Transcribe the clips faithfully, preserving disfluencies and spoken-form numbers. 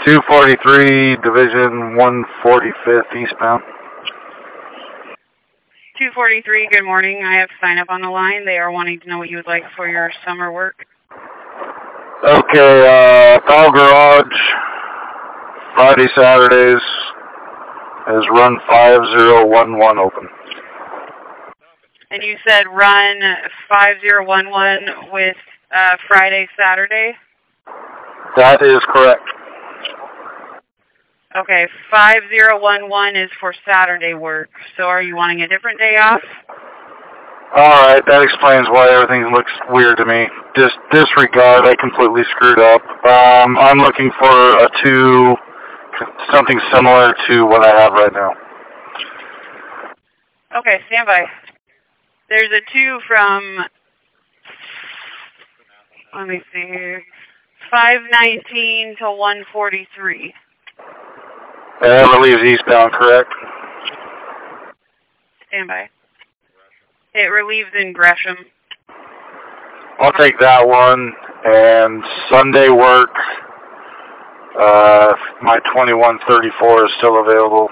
two forty-three, Division one forty-fifth eastbound. two forty-three, good morning. I have sign up on the line. They are wanting to know what you would like for your summer work. Okay, uh, Power Garage, Friday, Saturdays, is run five zero one one open. And you said run five zero one one with uh, Friday, Saturday? That is correct. Okay, five zero one one is for Saturday work. So are you wanting a different day off? Alright, that explains why everything looks weird to me. Just disregard, I completely screwed up. Um, I'm looking for a two, something similar to what I have right now. Okay, stand by. There's a two from, let me see here, five nineteen to one forty-three. That relieves eastbound, correct? Stand by. It relieves in Gresham. I'll take that one. And Sunday work, uh, my twenty-one thirty-four is still available.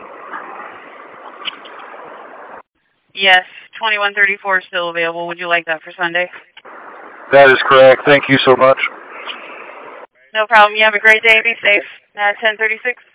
Yes, twenty-one thirty-four is still available. Would you like that for Sunday? That is correct. Thank you so much. No problem. You have a great day. Be safe. Uh, ten thirty-six.